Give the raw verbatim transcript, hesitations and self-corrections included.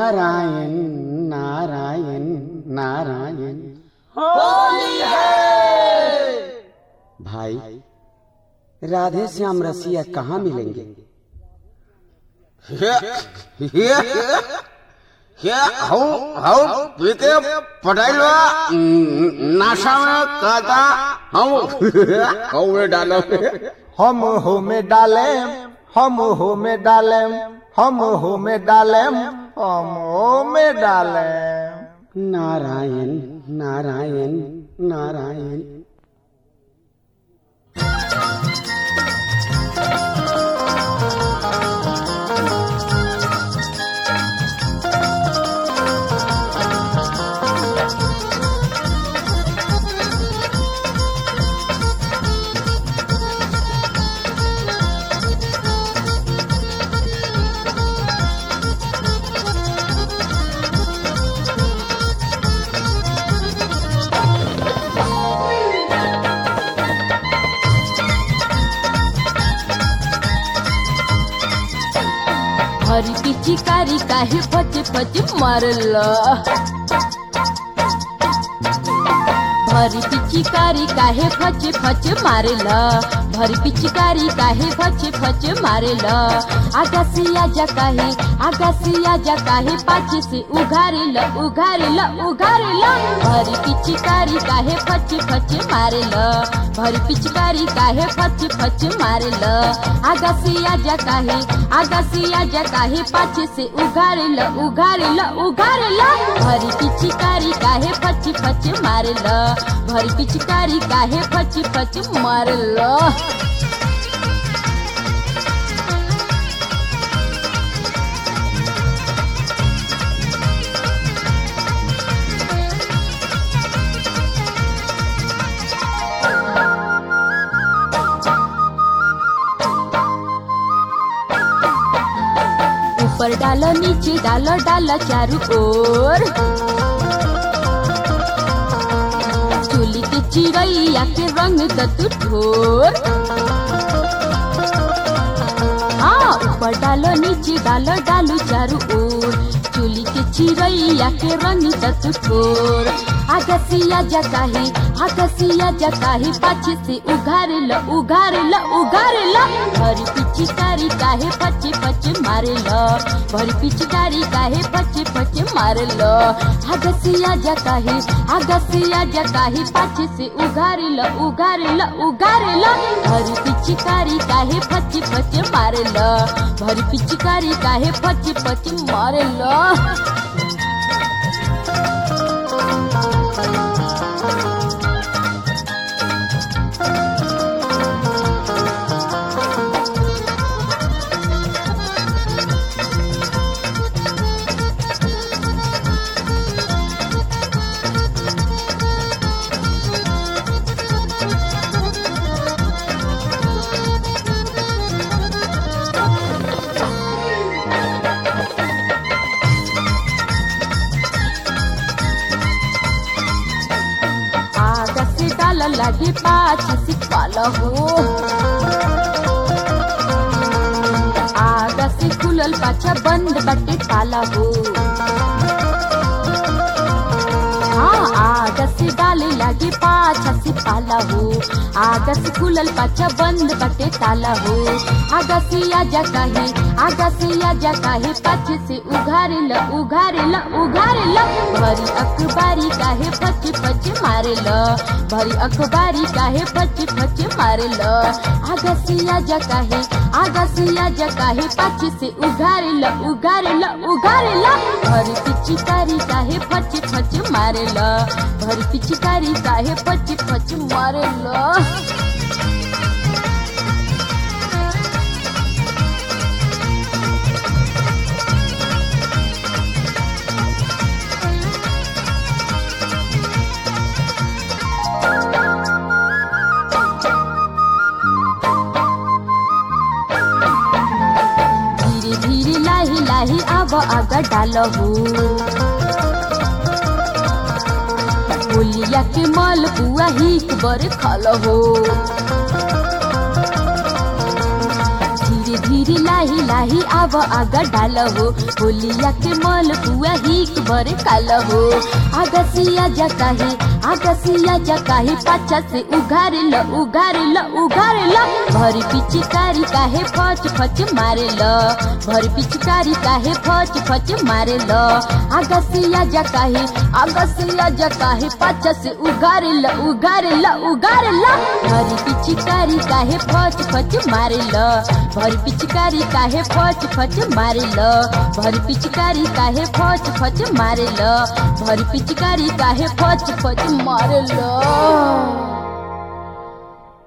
नारायण नारायण नारायण। होली है। भाई राधे श्याम रसिया कहाँ मिलेंगे? पटाइलवा नाशा में कहता हम में डालो हम हो में डाले हम हो में डाले हम हो में डाले हम हो में डाले। नारायण नारायण नारायण। हरी की चिकारी काहे फच फच मारला। भरी पिचकारी काहे फच फच मारेला। भरी पिचकारी काहे फच फच मारेला। आगासिया जा काहे आगासिया जा काहे पाछे से उघारेला उघारेला उघारेला। भरी पिचकारी काहे फच फच मारेला। भरी पिचकारी काहे फच फच मारेला। आगासिया जा काहे आगासिया जा काहे पाछे से उघारेला उघारेला उघारेला। भरी पिचकारी काहे फच फच मारेला। भरी पिचकारी काहे फच फच मारला। ऊपर डालो नीचे डालो डालो चारों ओर। चोली के चिड़ैया के रंग दतु ठोर। हाँ ऊपर डालो नीचे डालो डालो चारों ओर। चोली के चिड़ैया के रंग दतु ठोर। आगसिया जा काहे आगसिया जा काहे पाछे से उघारेला उघारेला उघारेला। भरी पिचकारी काहे फच फच मारेला। भरी पिचकारी काहे फच फच मारेला। आगसिया जा काहे आगसिया जा काहे पाछे से उघारेला उघारेला उघारेला। भरी पिचकारी काहे फच फच मारेला। भरी पिचकारी काहे फच फच मारेला। लागे पाछे से पाला हो। आगा से खुलल पाछा बंद बाटे ताला हो। हाँ आगा से डाले लागे पाछा से पाला हो। आगा से खुलल पाछा बंद बाटे ताला हो। आगा से आजा काहे आगा से आजा काहे पाछे से उघारेला उघारेला उघारेला। भरी अखबारी काहे फच फच मारेला। भरी अखबारी काहे फच फच मारेला। आगा से आजा काहे आगा से आजा काहे पाछे से उघारेला उघारेला उघारेला। भरी पिचकारी काहे फच फच मारेला। भरी पिचकारी काहे फच फच मारेला। धीरे धीरे लाही लाही आवा आगा डालो हो। होलिया के माल बुआ ही बर खालो हो। धीरे धीरे धीरे लाही लाही आव आगा डाल हो होलिया के मल पुआ हिक बर काल हो आगसिया जा काहे आगसिया जा काहे पाछा से उघार ल उघार ल उघार ल भर पिचकारी काहे फच फच मारे ल भर पिचकारी काहे फच फच मारे ल आगसिया जा काहे आगसिया जा काहे पाछा से उघार ल उघार ल उघार ल भर पिचकारी काहे फच फच मारे ल भर पिचकारी काहे फच फच मारे ल भर पिचकारी काहे फच फच मारे ल भर पिचकारी काहे फच फच मारे ल